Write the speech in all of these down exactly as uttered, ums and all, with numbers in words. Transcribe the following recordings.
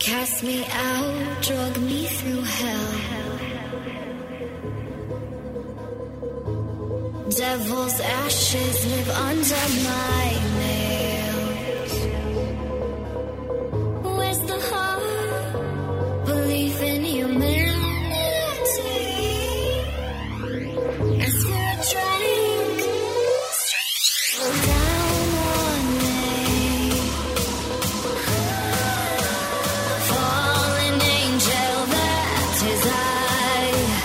Cast me out, drug me through hell. Devil's ashes live under my nails. Where's the heart? Belief in humanity. Ask for a drink. Slow down one day. Fallen angel, that is I.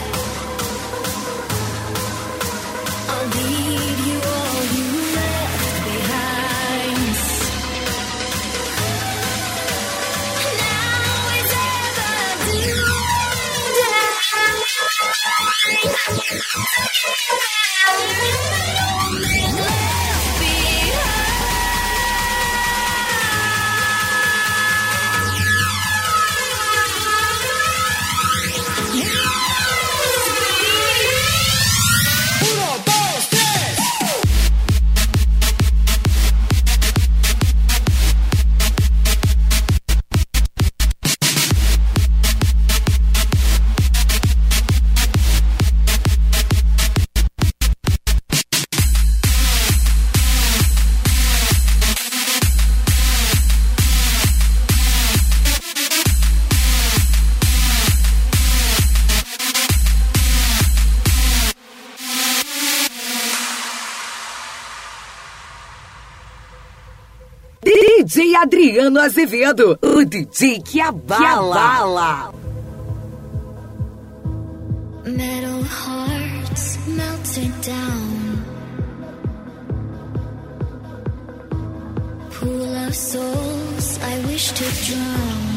I'll leave you all you left behind. Now is ever due. Left D J Adriano Azevedo, o D J que abala. Que abala. Metal hearts melted down. Pool of souls I wish to drown.